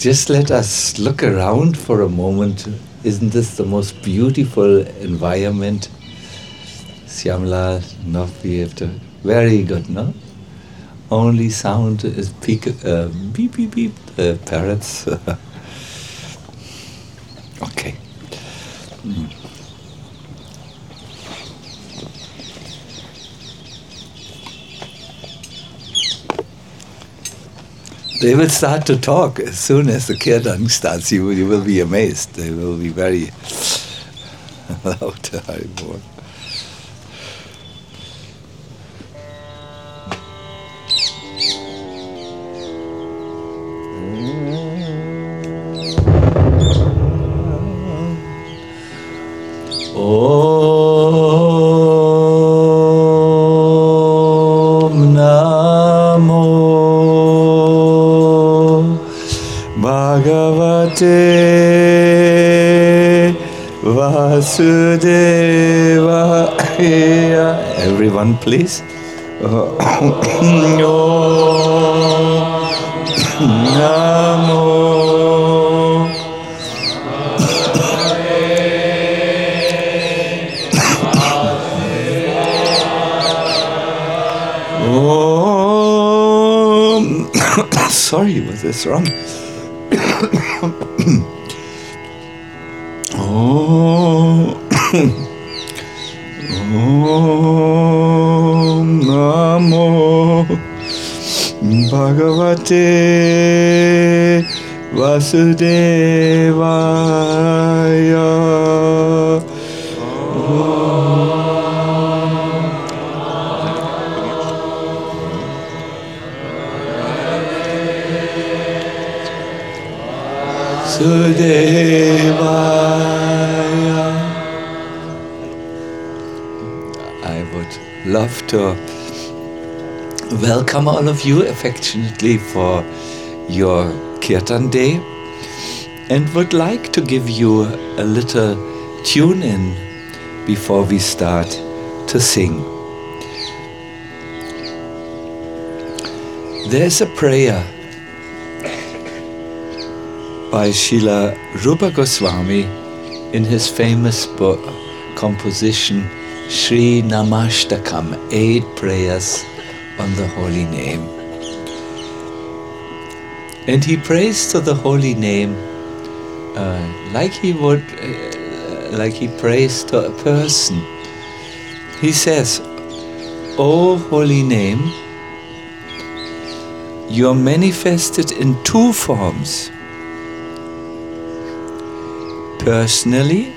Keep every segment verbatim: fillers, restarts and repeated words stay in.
just let us look around for a moment. Isn't this the most beautiful environment? Syamla, not be able to. Very good, no? Only sound is peak, uh, beep, beep, beep, uh, parrots. Okay. Mm. They will start to talk as soon as the kirtan starts. You, you will be amazed. They will be very loud. Om Namo Bhagavate Vasudevaya. Everyone, please. Om Namo Om. Sorry, was this wrong? Om Namo Bhagavate Vasudevaya. Vasudevaya. I would love to welcome all of you affectionately for your Kirtan Day, and would like to give you a little tune in before we start to sing. There's a prayer by Srila Rupa Goswami in his famous book, composition Sri Namashtakam, eight prayers on the holy name. And he prays to the holy name uh, like he would, uh, like he prays to a person. He says, "O holy name, you are manifested in two forms. Personally,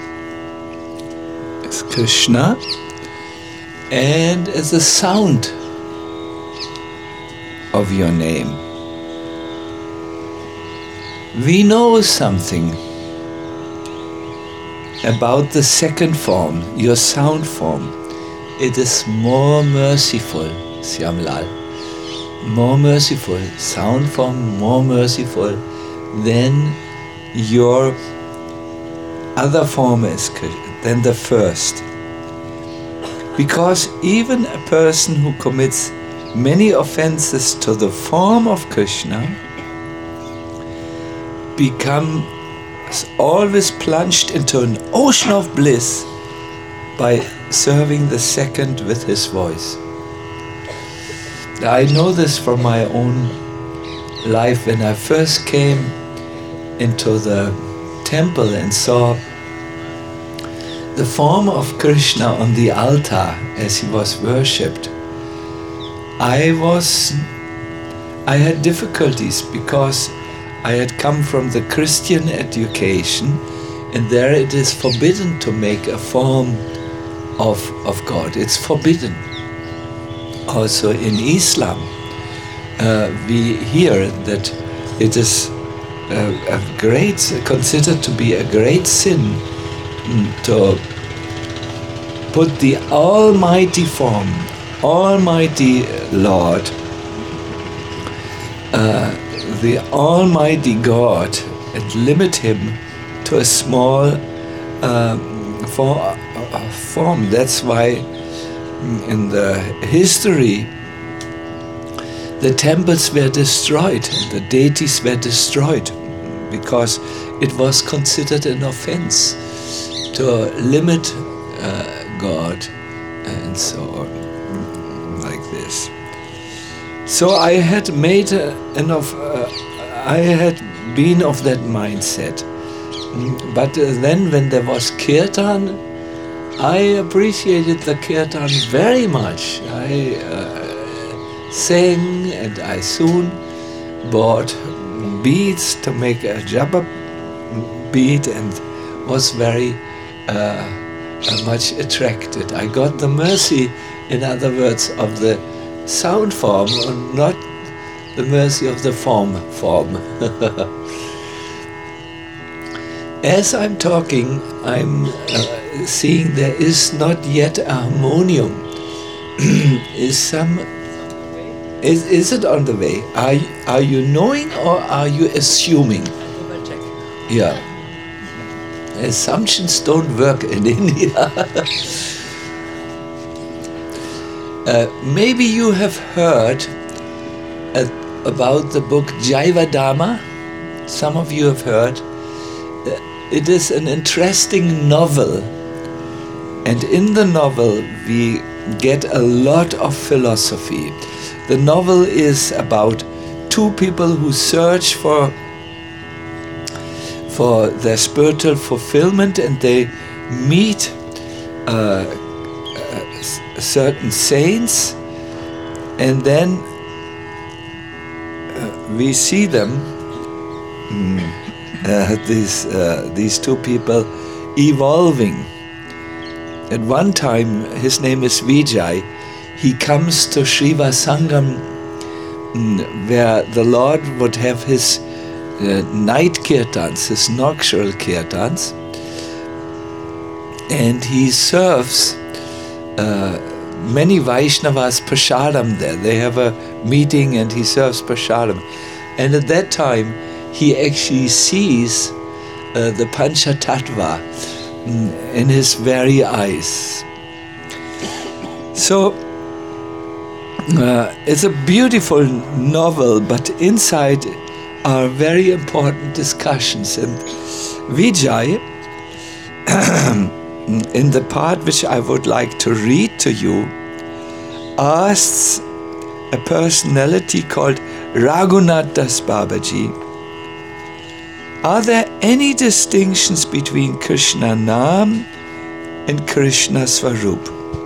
as Krishna, and as a sound of your name. We know something about the second form, your sound form. It is more merciful, Syamlal, more merciful, sound form more merciful than your other form is than the first. Because even a person who commits many offenses to the form of Krishna becomes always plunged into an ocean of bliss by serving the second with his voice. I know this from my own life. When I first came into the temple and saw the form of Krishna on the altar as he was worshipped, I was, I had difficulties because I had come from the Christian education, and there it is forbidden to make a form of, of God. It's forbidden. Also in Islam, uh, we hear that it is a, a great, considered to be a great sin to put the almighty form, almighty Lord, uh, the almighty God, and limit him to a small uh, for, uh, form. That's why in the history the temples were destroyed, and the deities were destroyed, because it was considered an offense to limit uh, God and so on, like this. So I had made uh, enough, uh, I had been of that mindset. But uh, then when there was kirtan, I appreciated the kirtan very much. I uh, sang, and I soon bought beads to make a japa bead, and was very uh, much attracted. I got the mercy, in other words, of the sound form, and not the mercy of the form form. As I'm talking, I'm uh, seeing there is not yet a harmonium. Is some is is it on the way? Are are you knowing or are you assuming? Yeah. Assumptions don't work in India. uh, maybe you have heard uh, about the book Jaiva Dhamma. Some of you have heard. It is an interesting novel, and in the novel we get a lot of philosophy. The novel is about two people who search for for their spiritual fulfillment, and they meet uh, uh, certain saints, and then uh, we see them. Mm. Uh, these uh, these two people evolving. At one time, his name is Vijay. He comes to Srivasangam, where the Lord would have his uh, night kirtans, his nocturnal kirtans, and he serves uh, many Vaishnavas prasadam there. They have a meeting, and he serves prasadam. And at that time, he actually sees uh, the Panchatattva mm, in his very eyes. So uh, it's a beautiful novel, but inside are very important discussions. And Vijay, in the part which I would like to read to you, asks a personality called Raghunath Das Babaji, are there any distinctions between Krishna Nam and Krishna Swarup?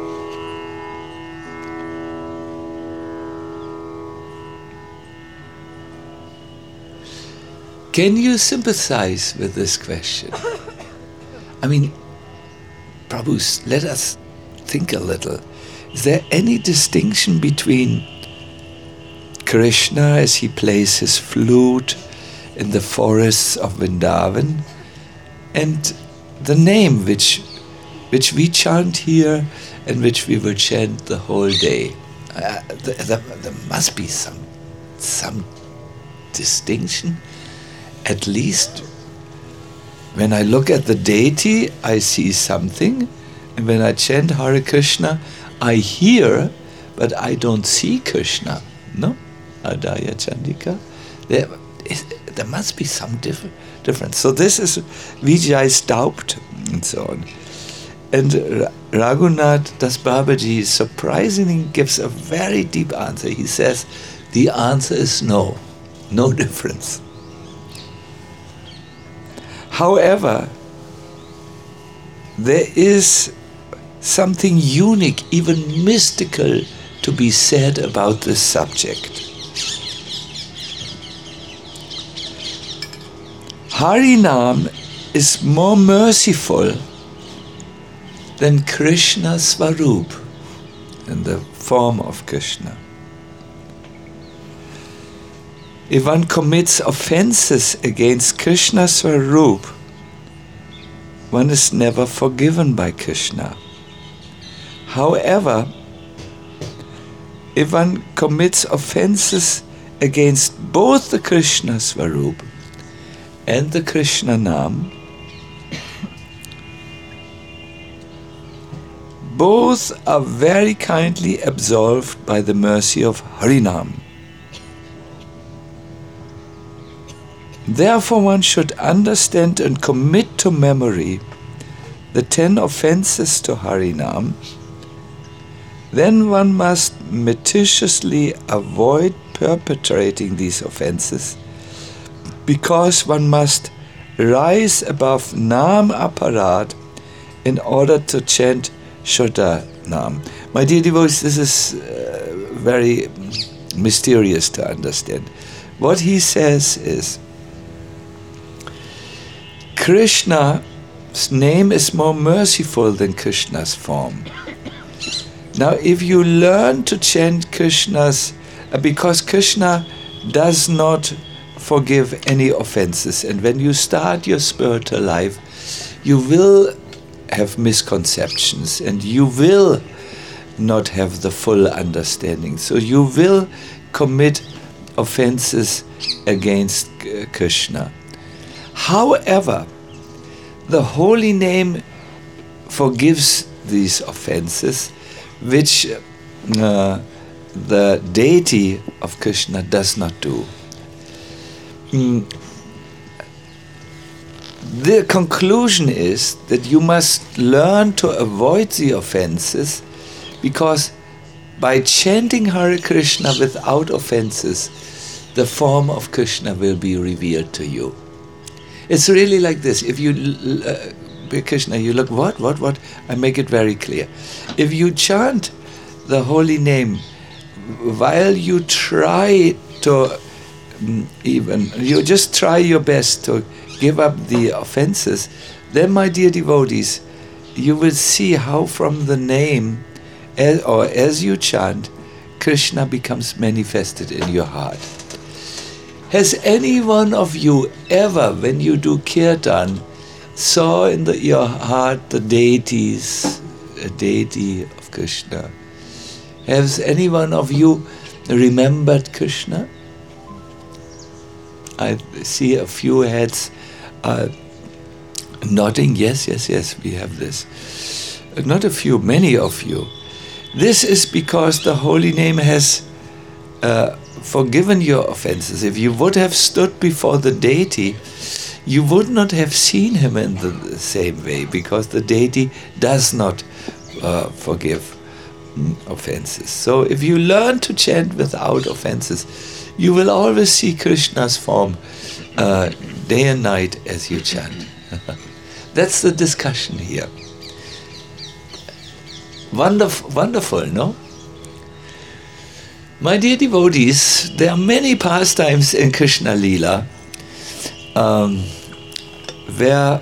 Can you sympathize with this question? I mean, Prabhu, let us think a little. Is there any distinction between Krishna as he plays his flute in the forests of Vrindavan, and the name which which we chant here and which we will chant the whole day? Uh, there, there, there must be some some distinction. At least when I look at the deity, I see something, and when I chant Hare Krishna, I hear, but I don't see Krishna. No? Adaya Chandika. There, is, there must be some diff- difference. So this is Vijay's doubt, and so on. And R- Raghunath Das Babaji surprisingly gives a very deep answer. He says, the answer is no, no difference. However, there is something unique, even mystical, to be said about this subject. Harinam is more merciful than Krishna Swarup, in the form of Krishna. If one commits offenses against Krishna Swarup, one is never forgiven by Krishna. However, if one commits offenses against both the Krishna Swarup and the Krishna Nam, both are very kindly absolved by the mercy of Harinam. Therefore one should understand and commit to memory the ten offenses to Harinam. Then one must meticulously avoid perpetrating these offenses, because one must rise above Nam Aparad in order to chant Shuddha Nam. My dear devotees, this is uh, very mysterious to understand. What he says is, Krishna's name is more merciful than Krishna's form. Now, if you learn to chant Krishna's, uh, because Krishna does not forgive any offenses, and when you start your spiritual life, you will have misconceptions, and you will not have the full understanding. So you will commit offenses against uh, Krishna. However, the holy name forgives these offenses, which uh, the deity of Krishna does not do. Mm. The conclusion is that you must learn to avoid the offenses, because by chanting Hare Krishna without offenses, the form of Krishna will be revealed to you. It's really like this. If you, uh, Krishna, you look, what, what, what? I make it very clear. If you chant the holy name while you try to, um, even, you just try your best to give up the offenses, then, my dear devotees, you will see how from the name, as, or as you chant, Krishna becomes manifested in your heart. Has any one of you ever, when you do kirtan, saw in the, your heart the deities, a deity of Krishna? Has any one of you remembered Krishna? I see a few heads uh, nodding. Yes, yes, yes, we have this. Not a few, many of you. This is because the holy name has uh, forgiven your offenses. If you would have stood before the deity, you would not have seen him in the same way, because the deity does not uh, forgive mm, offenses. So if you learn to chant without offenses, you will always see Krishna's form uh, day and night as you chant. That's the discussion here. Wonderful, wonderful, no? My dear devotees, there are many pastimes in Krishna Leela um, where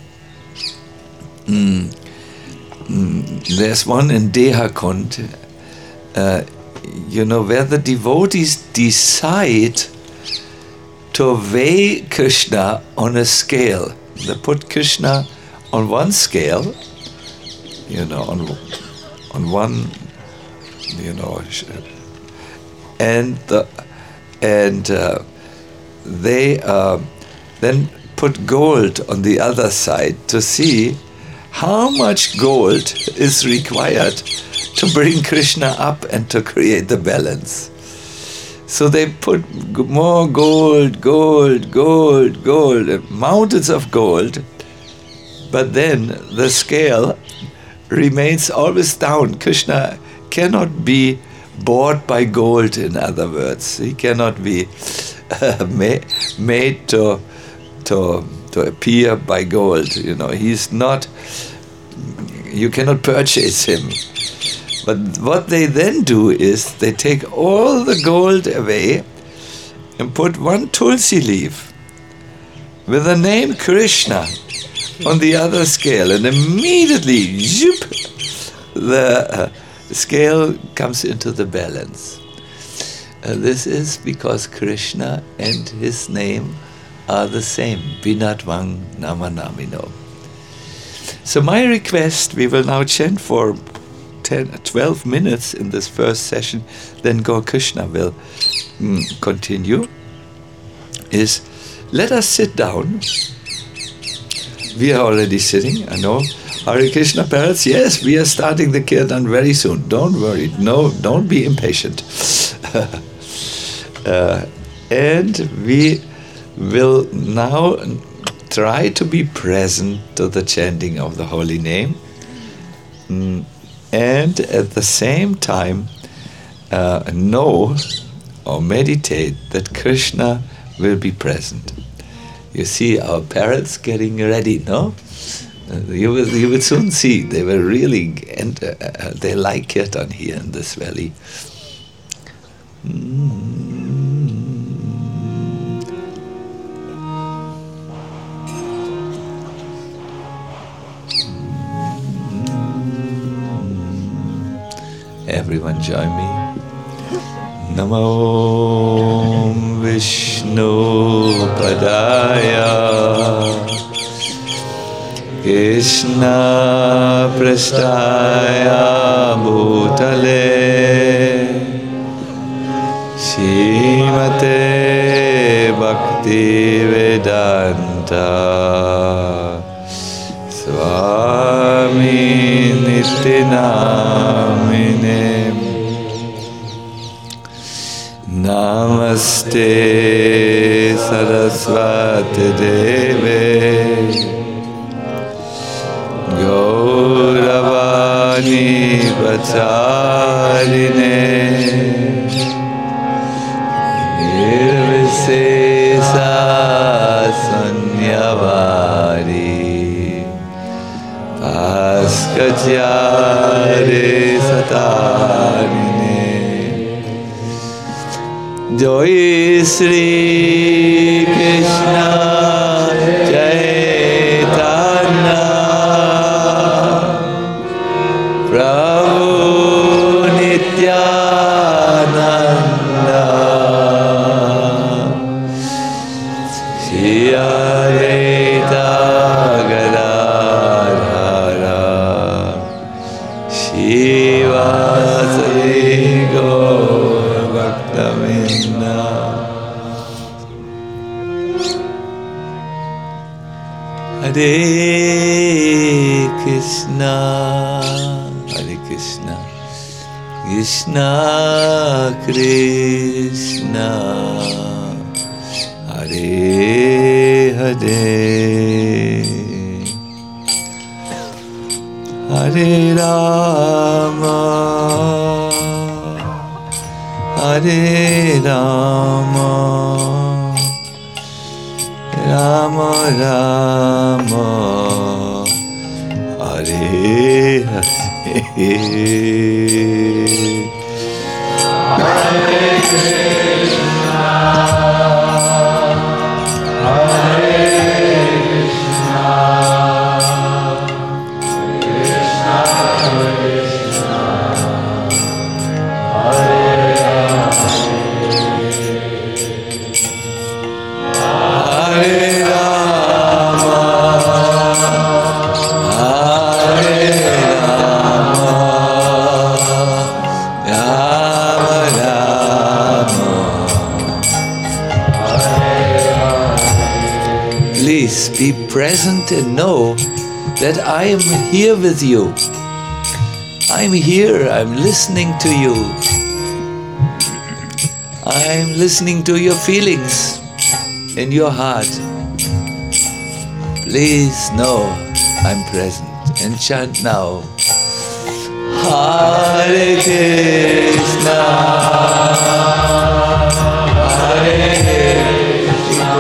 mm, mm, there's one in Dehakund, uh, you know, where the devotees decide to weigh Krishna on a scale. They put Krishna on one scale, you know, on on one, you know, and the, and uh, they uh, then put gold on the other side to see how much gold is required to bring Krishna up and to create the balance. So they put more gold, gold, gold, gold, mountains of gold, but then the scale remains always down. Krishna cannot be bought by gold, in other words. He cannot be uh, ma- made to, to, to appear by gold. You know, he's not, you cannot purchase him. But what they then do is they take all the gold away and put one tulsi leaf with the name Krishna on the other scale, and immediately, zoop, the uh, scale comes into the balance. Uh, this is because Krishna and his name are the same. Binatvang Namanamino. So my request, we will now chant for ten, twelve minutes in this first session, then Gaur Krishna will mm, continue, is let us sit down. We are already sitting, I know. Hare Krishna parents, yes, we are starting the kirtan very soon. Don't worry, no, don't be impatient. uh, and we will now try to be present to the chanting of the holy name, mm, and at the same time uh, know or meditate that Krishna will be present. You see our parrots getting ready, no? Uh, you will you will soon see they were really and uh, uh, they like kirtan here in this valley. Mm. Everyone join me. Namo Vishnu Padaya Krishna Prasthaya Bhutale Srimate Bhakti Vedanta Swami Nityanamine Namaste Saraswati Deve Gauravani Vacharine Nirvisesa Sanyavari Paskatyare Satarine Jai Shri Krishna Chaitanya Prabhu Nityananda Shri Advaita Gadadhara Shivasari Gaura Bhaktavinda. Hare Krishna, Hare Krishna, Krishna Krishna, Hare Hare, Hare Rama, Hare Rama, Rama Rama, Hare Hare, Hare Krishna, Hare Krishna, Krishna Krishna, Hare Hare Rama, Hare Rama, Rama Rama, Hare Hare. Please be present and know that I am here with you. I'm here, I'm listening to you. I'm listening to your feelings in your heart. Please know I'm present and chant now. Hare Krishna, Hare Krishna,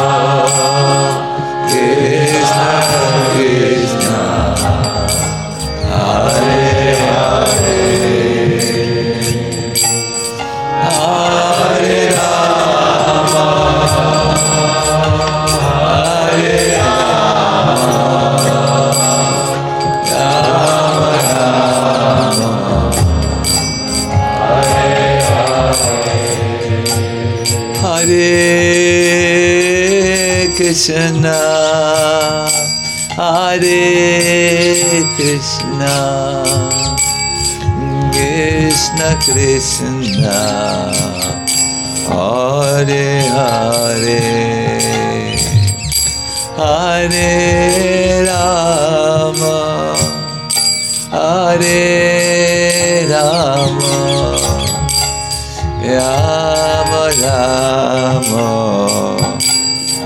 Krishna Krishna, Hare Hare, Hare Rama, Hare Rama, Rama Rama, Hare Hare, Hare Krishna, Hare Krishna, Krishna Krishna, Hare Hare, Hare Rama, Hare Rama, Rama Rama,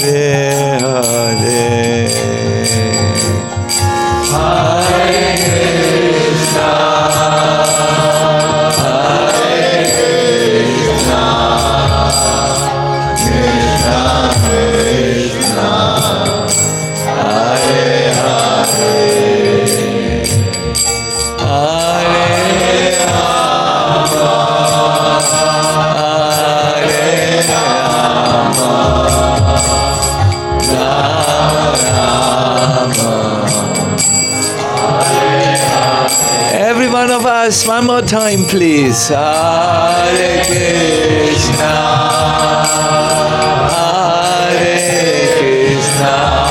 One more time, please. Hare Krishna, Hare Krishna,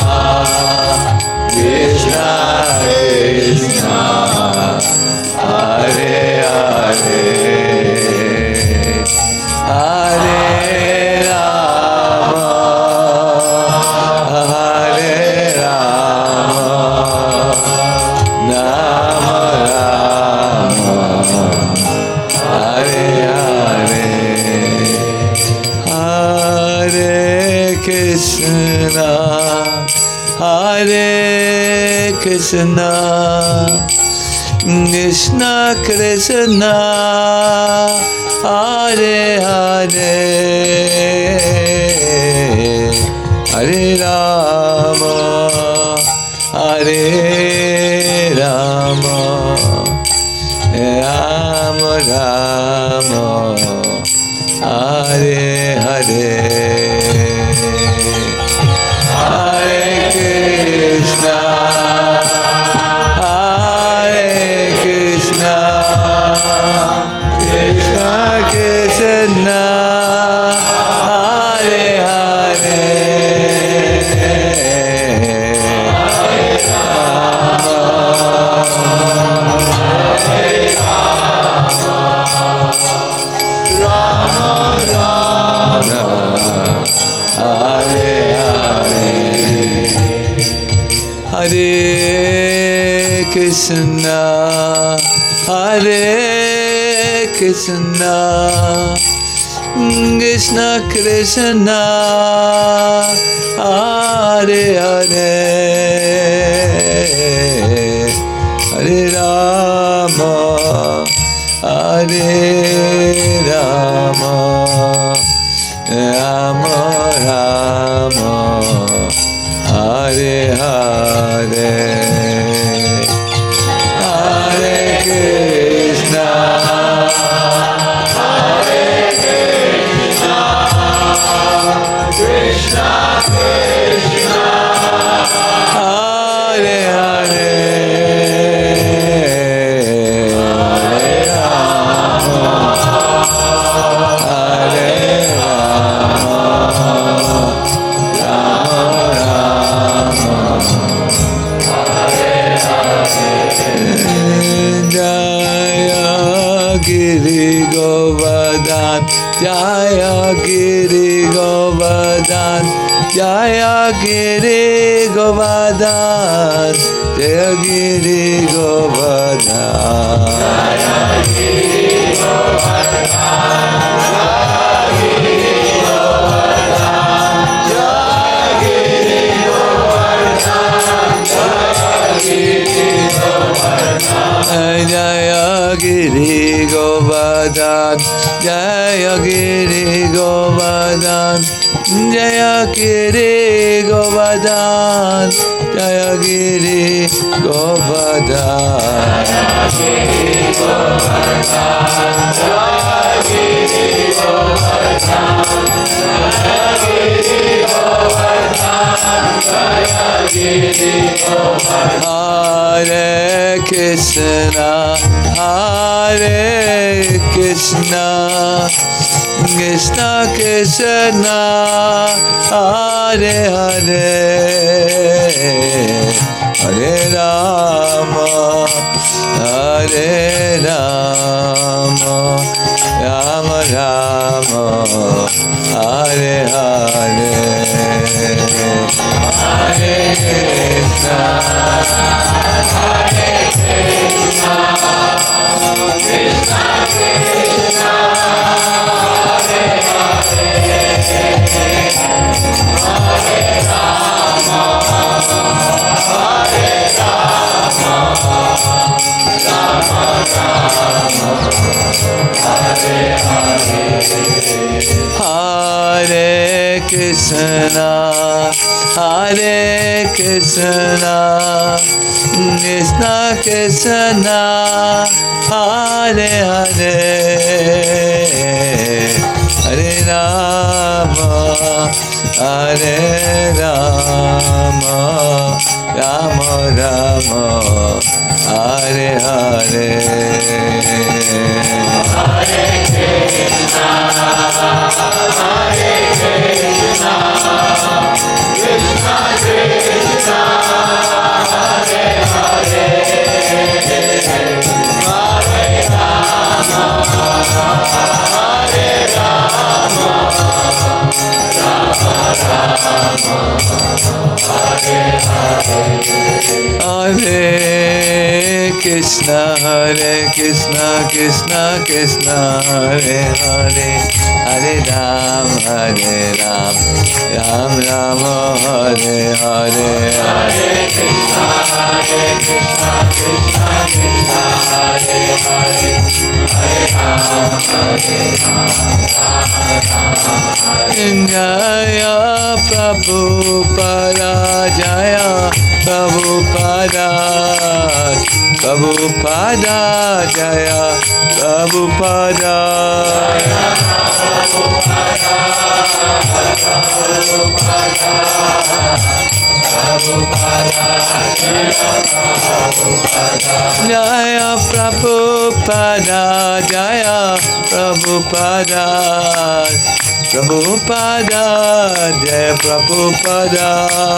Krishna Krishna, Hare Hare, Hare Rama, Hare Rama, Rama Rama, Hare Hare, Hare Krishna, Hare Krishna, Krishna Krishna, Hare Hare, Hare Rama, Hare Rama, Rama Rama, Hare Hare, Hare Krishna, Hare Krishna, Krishna Krishna, Hare Hare, Hare Krishna, Hare Krishna, Krishna Krishna, Hare Hare, Hare Rama, Hare Rama, Rama Rama, Hare Hare, Hare Krishna, Hare Krishna, Krishna Krishna, Hare Hare, Hare Rama, Hare Rama, Jaya Giri Govardhan, Jaya Giri Govardhan, Jaya Giri Govardhan, Jaya Giri Govardhan, Jaya Giri Govardhan, Jaya Giri Govardhan, Jaya Giri Govardhan, Jaya Giri Govardhan, Jaya Giri Govardhan, Jaya Giri Govardhan, Jaya Giri Govardhan, Jaya Giri Govardhan, Jaya Giri Govardhan, Jaya Giri Govardhan, Jaya Giri Govardhan, Jaya Giri Govardhan. Hare Krishna, Hare Krishna, Krishna Krishna, Hare Hare, Hare Rama, Hare Rama, Rama Rama, Hare Hare, Hare Krishna, Hare Krishna, Krishna Krishna, Hare Hare, Hare Krishna, Hare Krishna, Krishna Krishna, Hare Hare, Hare Rama, Hare Rama, Rama Rama, Hare Hare. Hare Krishna, Hare Krishna, Krishna Krishna, Hare Hare, Hare Rama, Hare Rama, Rama Rama, Hare Hare. Hare Krishna, Hare Krishna, Krishna Krishna, Hare Hare, Hare Ram, Hare Ram, Ram Ram, Hare Hare. Hare Krishna, Hare Krishna, Krishna Krishna, Hare Hare, Hare Ram, Hare Ram, Ram Ram, Hare Jaya Prabhupada, Jaya Prabhupada, Prabhupada, Jaya Prabhupada, Jaya Prabhupada, Jaya Prabhupada, Prabhupada, Jaya Prabhupada,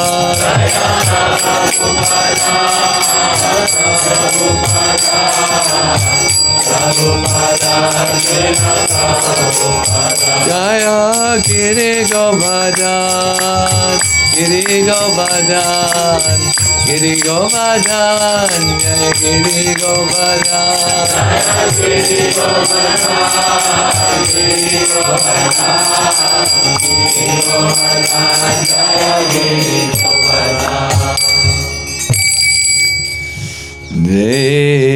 Jaya Giri Govardhan, Giri Govardhan, Giri Govardhan, Jaya Giri Govardhan, Giri Govardhan, Giri Govardhan, Giri Govardhan, Jaya Giri Govardhan.